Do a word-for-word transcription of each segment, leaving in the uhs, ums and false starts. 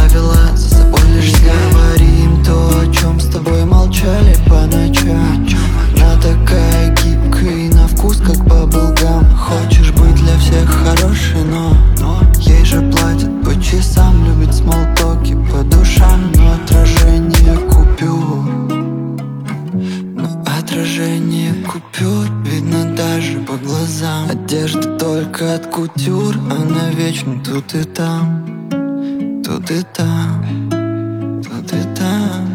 правила, за собой лишь говорим то, о чем с тобой молчали по ночам. Она такая гибкая и на вкус как баблгам. Хочешь быть для всех хорошей, но ей же платят по часам. Любит смолтоки по душам, но отражение купюр. Но отражение купюр видно даже по глазам. Одежда только от кутюр, она вечно тут и там, тут и там, тут и там.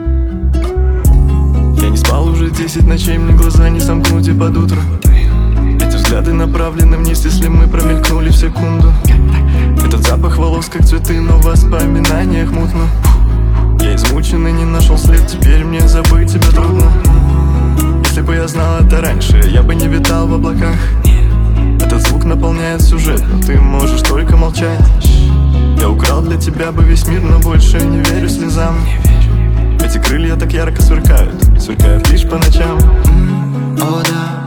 Я не спал уже десять ночей, мне глаза не сомкнуть и под утро. Эти взгляды направлены вниз, если мы промелькнули в секунду. Этот запах волос, как цветы, но в воспоминаниях мутно. Я измучен и не нашел след, теперь мне забыть тебя трудно. Если бы я знал это раньше, я бы не витал в облаках. Этот звук наполняет сюжет, но ты можешь только молчать. Я украл для тебя бы весь мир, но больше не верю слезам. Эти крылья так ярко сверкают, сверкают лишь по ночам. О да,